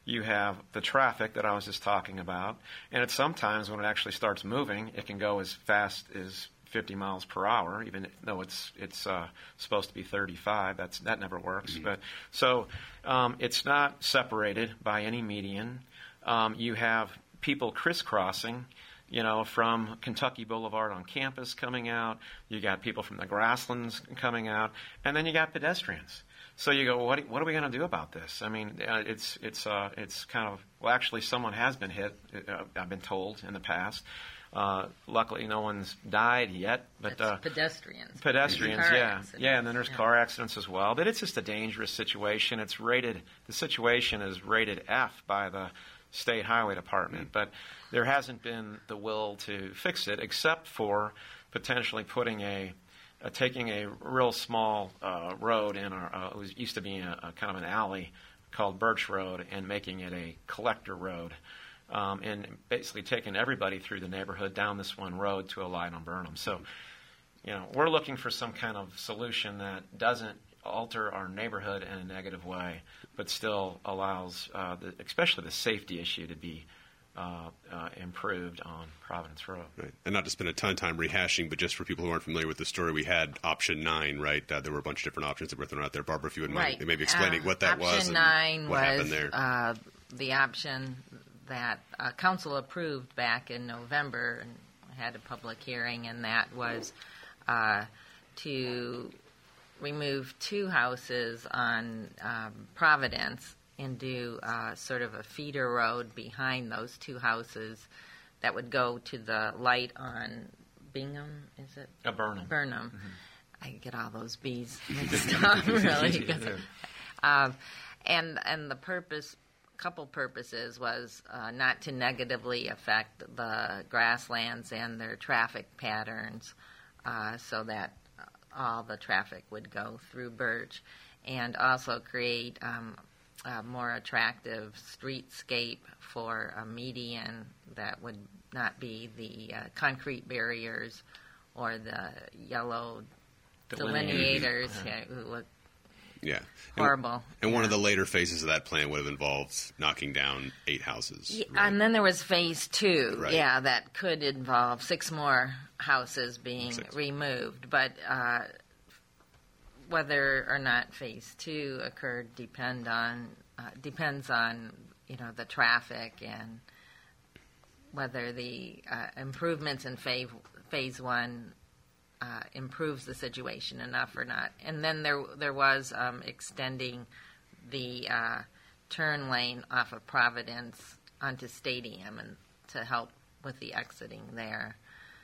you have the traffic that I was just talking about, and at sometimes when it actually starts moving, it can go as fast as fifty miles per hour, even though it's it's uh, supposed to be thirty-five. That's that never works. Mm-hmm. But so um, it's not separated by any median. Um, you have people crisscrossing, you know, from Kentucky Boulevard on campus coming out. You got people from the Grasslands coming out, and then you got pedestrians. So you go, what? What are we going to do about this? I mean, uh, it's it's uh, it's kind of well, actually, someone has been hit. Uh, I've been told in the past. Uh, luckily, no one's died yet. But uh, pedestrians. Pedestrians, car yeah, accidents. yeah, and then there's yeah. car accidents as well. But it's just a dangerous situation. It's rated. The situation is rated F by the State Highway Department, but there hasn't been the will to fix it, except for potentially putting a, uh, taking a real small uh, road in our, uh, it was, used to be a, a kind of an alley called Birch Road, and making it a collector road, um, and basically taking everybody through the neighborhood down this one road to a light on Burnham. So, you know, we're looking for some kind of solution that doesn't alter our neighborhood in a negative way, but still allows, uh, the, especially the safety issue, to be uh, uh, improved on Providence Road. Right. And not to spend a ton of time rehashing, but just for people who aren't familiar with the story, we had option nine, right? Uh, there were a bunch of different options that were thrown out there. Barbara, if you wouldn't right. mind maybe explaining uh, what that was option and nine what was, happened there. Uh, the option that uh, council approved back in November and had a public hearing, and that was uh, to remove two houses on um, Providence and do uh, sort of a feeder road behind those two houses that would go to the light on Bingham, is it? Uh, Burnham. Burnham. Mm-hmm. I get all those B's mixed up, really. Yeah. Um, and and the purpose, couple purposes, was uh, not to negatively affect the grasslands and their traffic patterns, uh, so that all the traffic would go through Birch, and also create um, a more attractive streetscape for a median that would not be the uh, concrete barriers or the yellow delineators yeah. yeah, who look yeah. horrible. And, and yeah. one of the later phases of that plan would have involved knocking down eight houses. Yeah, right? And then there was phase two, Right. yeah, that could involve six more houses being Six. removed. But uh, whether or not phase two occurred depend on uh, depends on you know the traffic and whether the uh, improvements in phase phase one uh, improves the situation enough or not. And then there there was um, extending the uh, turn lane off of Providence onto Stadium and to help with the exiting there.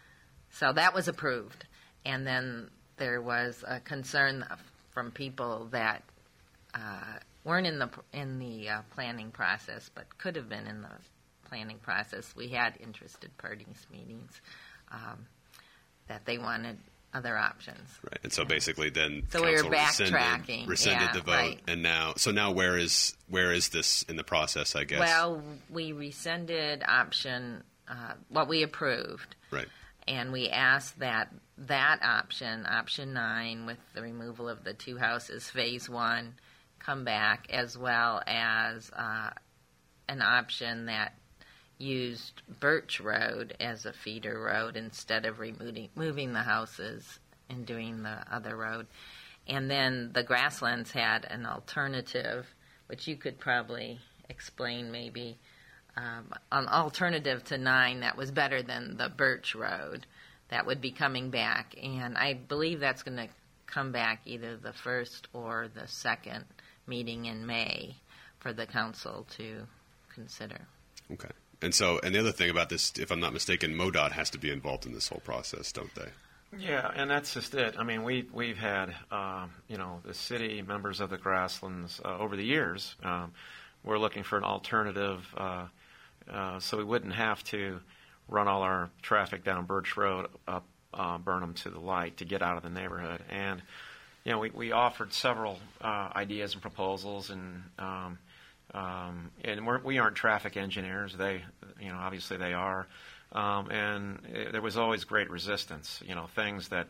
So that was approved. And then there was a concern from people that uh, weren't in the in the uh, planning process, but could have been in the planning process. We had interested parties meetings um, that they wanted other options. Right, and so basically, then so we council were rescinded, backtracking. rescinded yeah, the vote, right. and now, so now where is where is this in the process? I guess. Well, we rescinded option uh, what we approved. Right. And we asked that that option, option nine, with the removal of the two houses, phase one, come back, as well as uh, an option that used Birch Road as a feeder road instead of removing moving the houses and doing the other road. And then the Grasslands had an alternative, which you could probably explain maybe, um, an alternative to nine that was better than the Birch Road that would be coming back. And I believe that's going to come back either the first or the second meeting in May for the council to consider. Okay. And so, and the other thing about this, if I'm not mistaken, MoDOT has to be involved in this whole process, don't they? Yeah, and that's just it. I mean, we, we've had, uh, you know, the city, members of the Grasslands, uh, over the years, um, we're looking for an alternative uh, uh, so we wouldn't have to run all our traffic down Birch Road up uh, Burnham to the light to get out of the neighborhood. And, you know, we, we offered several uh, ideas and proposals, and um, Um, and we're, we aren't traffic engineers. They, you know, obviously they are. Um, and it, there was always great resistance. You know, things that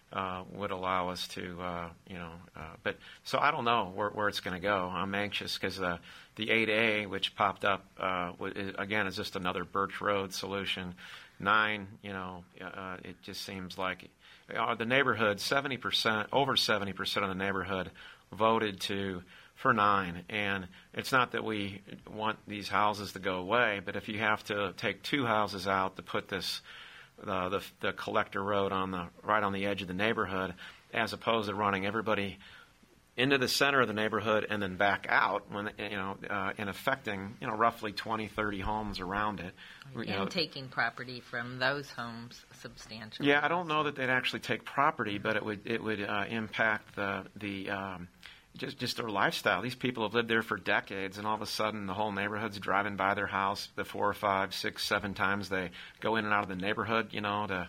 uh, would allow us to, uh, you know, uh, but so I don't know where, where it's going to go. I'm anxious because the the eight A, which popped up, uh, w- again, is just another Birch Road solution. Nine, you know, uh, it just seems like uh, the neighborhood, seventy percent, over seventy percent of the neighborhood voted to for nine. And it's not that we want these houses to go away, but if you have to take two houses out to put this uh, the the collector road on the right on the edge of the neighborhood, as opposed to running everybody into the center of the neighborhood and then back out, when you know, uh, and affecting you know roughly twenty, thirty homes around it, and you know, taking property from those homes substantially. Yeah, I don't know that they'd actually take property, but it would it would uh, impact the the um, just just their lifestyle. These people have lived there for decades, and all of a sudden the whole neighborhood's driving by their house the four or five, six, seven times they go in and out of the neighborhood, you know, to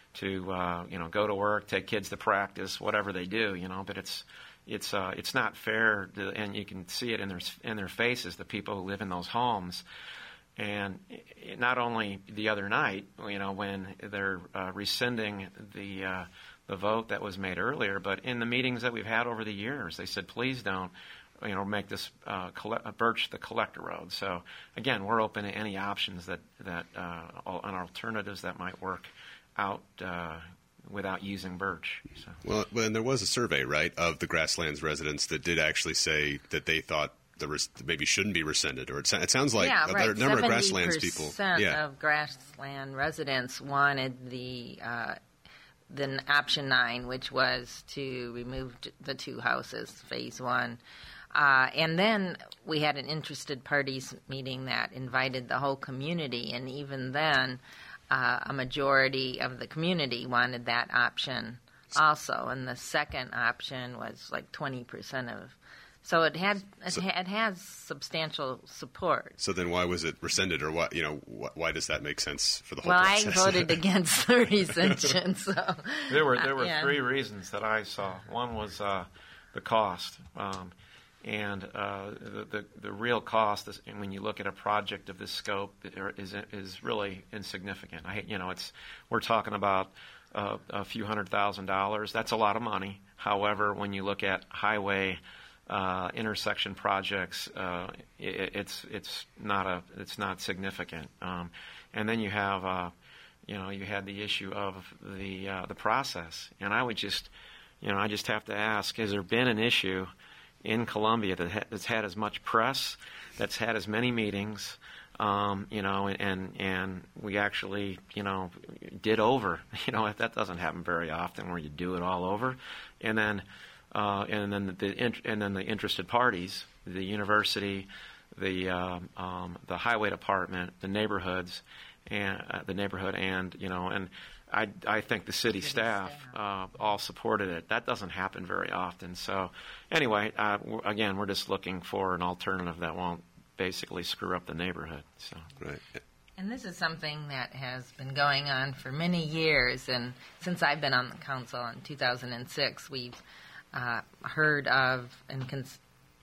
to uh, you know go to work, take kids to practice, whatever they do, you know. But it's It's uh, it's not fair, to, and you can see it in their in their faces, the people who live in those homes. And it, not only the other night, you know, when they're uh, rescinding the uh, the vote that was made earlier, but in the meetings that we've had over the years, they said, please don't, you know, make this uh, coll- uh, Birch the collector road. So again, we're open to any options that that uh, all, and alternatives that might work out Uh, without using Birch. So. Well, and there was a survey, right, of the Grasslands residents that did actually say that they thought the res- maybe shouldn't be rescinded, or it, it sounds like yeah, a right. number of Grasslands people. seventy percent yeah. of Grassland residents wanted the uh, the option nine, which was to remove the two houses, phase one. Uh, and then we had an interested parties meeting that invited the whole community, and even then, Uh, a majority of the community wanted that option also, and the second option was like twenty percent of. So it had it, so, ha- it has substantial support. So then, why was it rescinded, or what? You know, wh- why does that make sense for the whole well, process? Well, I voted against the rescission. So there were there were uh, yeah. three reasons that I saw. One was uh, the cost. Um, And uh, the, the the real cost, is, and when you look at a project of this scope, is is really insignificant. I you know it's we're talking about uh, a few hundred thousand dollars. That's a lot of money. However, when you look at highway uh, intersection projects, uh, it, it's it's not a it's not significant. Um, and then you have uh, you know you had the issue of the uh, the process. And I would just you know I just have to ask: has there been an issue in Columbia that ha- that's had as much press, that's had as many meetings, um, you know, and and we actually, you know, did over. You know, that doesn't happen very often, where you do it all over, and then uh, and then the int- and then the interested parties, the university, the um, um, the highway department, the neighborhoods, and uh, the neighborhood, and you know, and. I, I think the city, city staff, staff. Uh, all supported it. That doesn't happen very often. So anyway, uh, w- again, we're just looking for an alternative that won't basically screw up the neighborhood. So right. And this is something that has been going on for many years. And since I've been on the council in two thousand six, we've uh, heard of and cons-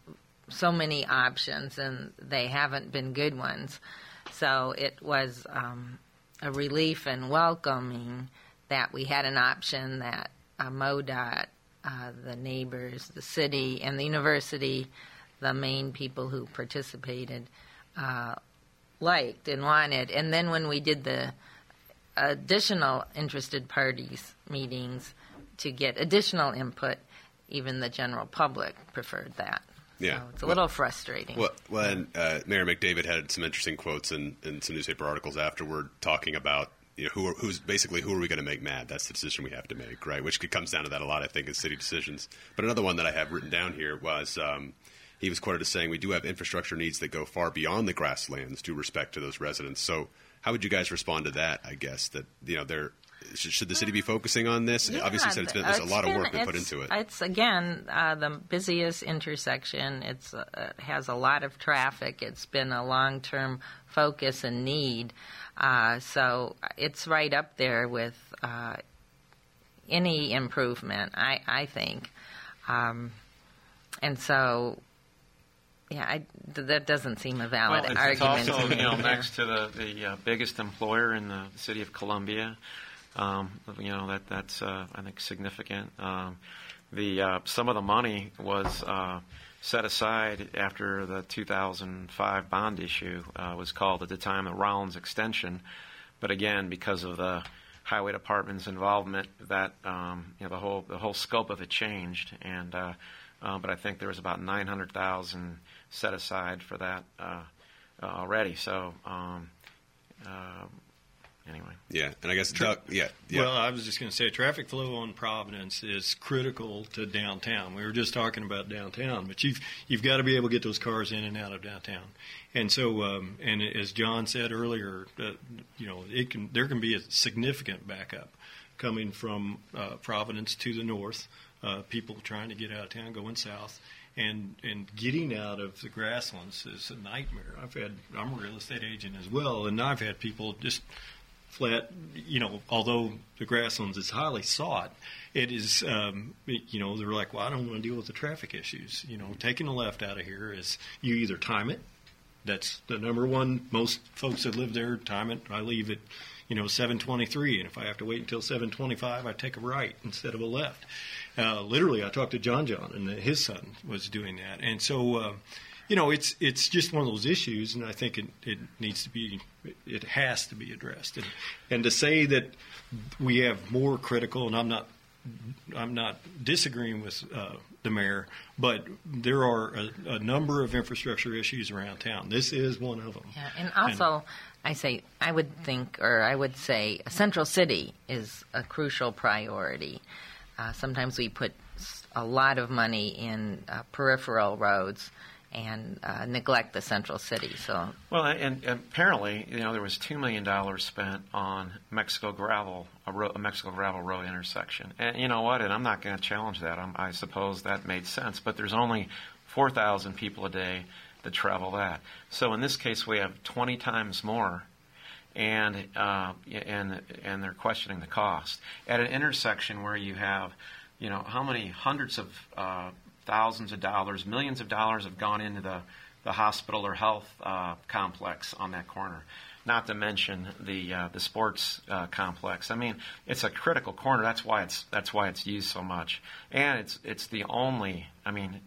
so many options, and they haven't been good ones. So it was Um, a relief and welcoming that we had an option that uh, MoDOT, uh, the neighbors, the city, and the university, the main people who participated, uh, liked and wanted. And then when we did the additional interested parties meetings to get additional input, even the general public preferred that. Yeah. So it's a well, little frustrating. Well, well and uh, Mayor McDavid had some interesting quotes in, in some newspaper articles afterward talking about, you know, who are, who's basically who are we going to make mad? That's the decision we have to make, right? Which comes down to that a lot, I think, in city decisions. But another one that I have written down here was um, he was quoted as saying, we do have infrastructure needs that go far beyond the grasslands, due respect to those residents. So how would you guys respond to that, I guess, that, you know, they're Should, should the city be focusing on this? Yeah, Obviously, you said it's been, there's it's a lot been, of work been put into it. It's, again, uh, the busiest intersection. It's uh, it has a lot of traffic. It's been a long-term focus and need. Uh, so it's right up there with uh, any improvement, I, I think. Um, and so... Yeah, I, th- that doesn't seem a valid well, it's, argument. It's also, to me you know, either. next to the, the uh, biggest employer in the city of Columbia. Um, you know, that that's uh, I think significant. Um, the uh, some of the money was uh, set aside after the two thousand five bond issue uh, was called at the time the Rollins extension, but again, because of the Highway Department's involvement, that um, you know the whole the whole scope of it changed, and uh, uh, but I think there was about nine hundred thousand set aside for that uh, uh, already. So um, uh, anyway, yeah, and I guess Doug, yeah, yeah. Well, I was just going to say, traffic flow on Providence is critical to downtown. We were just talking about downtown, but you've you've got to be able to get those cars in and out of downtown. And so, um, and as John said earlier, uh, you know, it can there can be a significant backup coming from uh, Providence to the north. Uh, people trying to get out of town, going south, and and getting out of the grasslands is a nightmare. I've had I'm a real estate agent as well, and I've had people just flat, you know, although the grasslands is highly sought, it is, um, you know, they're like, well, I don't want to deal with the traffic issues. You know, taking a left out of here is you either time it. That's the number one. Most folks that live there time it. I leave at, you know, seven twenty-three, and if I have to wait until seven twenty-five, I take a right instead of a left. Uh, literally, I talked to John John, and his son was doing that. And so, uh, you know, it's it's just one of those issues, and I think it, it needs to be, it has to be addressed. And, and to say that we have more critical, and I'm not, I'm not disagreeing with uh, the mayor, but there are a, a number of infrastructure issues around town. This is one of them. Yeah, and also, and, I say, I would think, or I would say, a central city is a crucial priority. Uh, sometimes we put a lot of money in uh, peripheral roads and uh, neglect the central city. So well, and, and apparently, you know, there was two million dollars spent on Mexico gravel, a, ro- a Mexico gravel road intersection. And you know what? And I'm not going to challenge that. I'm, I suppose that made sense. But there's only four thousand people a day that travel that. So in this case, we have twenty times more. And uh, and and they're questioning the cost at an intersection where you have, you know, how many hundreds of uh, thousands of dollars, millions of dollars have gone into the, the hospital or health uh, complex on that corner. Not to mention the uh, the sports uh, complex. I mean, it's a critical corner. That's why it's that's why it's used so much. And it's it's the only. I mean,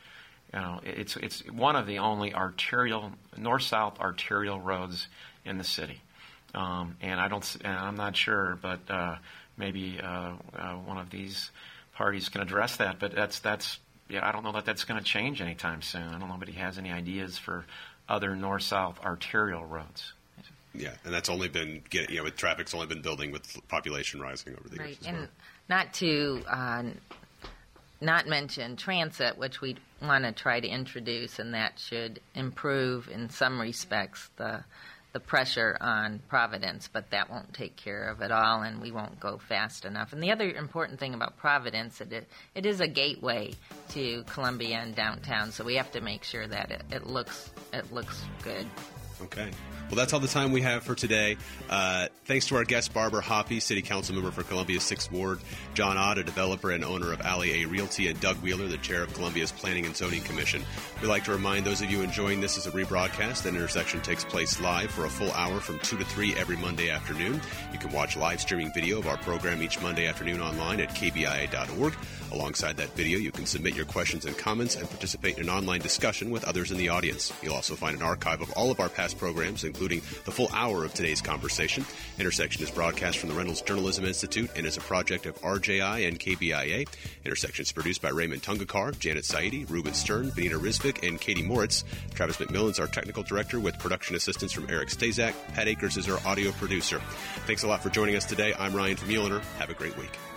you know, it's it's one of the only arterial north-south arterial roads in the city. Um, and I don't, and I'm not sure, but uh, maybe uh, uh, one of these parties can address that. But that's that's yeah, I don't know that that's going to change anytime soon. I don't know if anybody has any ideas for other north-south arterial roads. Yeah, and that's only been getting, you know, with traffic's only been building with population rising over the right. years. As and well. not to uh, not mention transit, which we want to try to introduce, and that should improve in some respects the. the pressure on Providence, but that won't take care of it all, and we won't go fast enough. And the other important thing about Providence, it, it is a gateway to Columbia and downtown, so we have to make sure that it, it looks it looks good. Okay. Well, that's all the time we have for today. Uh, thanks to our guest, Barbara Hoppe, City Council member for Columbia's sixth Ward, John Ott, a developer and owner of Alley A Realty, and Doug Wheeler, the chair of Columbia's Planning and Zoning Commission. We'd like to remind those of you enjoying this as a rebroadcast that Intersection takes place live for a full hour from two to three every Monday afternoon. You can watch live streaming video of our program each Monday afternoon online at k b i a dot org. Alongside that video, you can submit your questions and comments and participate in an online discussion with others in the audience. You'll also find an archive of all of our past programs, including the full hour of today's conversation. Intersection is broadcast from the Reynolds Journalism Institute and is a project of R J I and K B I A. Intersection is produced by Raymond Tungakar, Janet Saidi, Ruben Stern, Benita Rizvik, and Katie Moritz. Travis McMillan is our technical director with production assistance from Eric Stazak. Pat Akers is our audio producer. Thanks a lot for joining us today. I'm Ryan from Muehlner. Have a great week.